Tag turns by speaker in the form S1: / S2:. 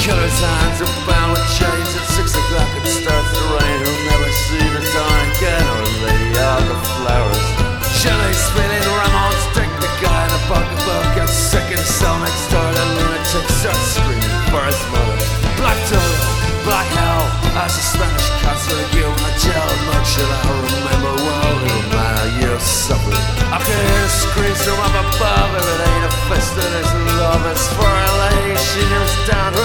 S1: Killer's hands are bound with chains. At 6 o'clock it starts to rain. He'll never see the dawn again or lay out the flowers. Chili spinning, Ramones take the guy in the pocketbook. Gets sick in the cell next door. The lunatic starts screaming for his mother. Black Total, Black Hell, as the Spanish castle give him a jail. Much should I remember well, little man, how you suffered. I can hear the screams from up above. If it ain't a fist in his love, it's for a lady. She kneels down.